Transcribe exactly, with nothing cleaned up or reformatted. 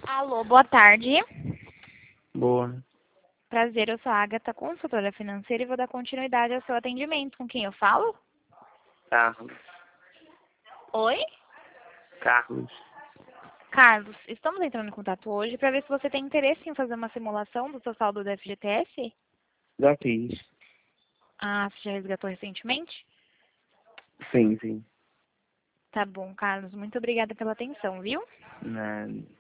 Alô, boa tarde. Boa. Prazer, eu sou a Agatha, consultora financeira, e vou dar continuidade ao seu atendimento. Com quem eu falo? Carlos. Oi? Carlos. Carlos, estamos entrando em contato hoje para ver se você tem interesse em fazer uma simulação do seu saldo do F G T S. Já fiz. Ah, você já resgatou recentemente? Sim, sim. Tá bom, Carlos. Muito obrigada pela atenção, viu? Nada.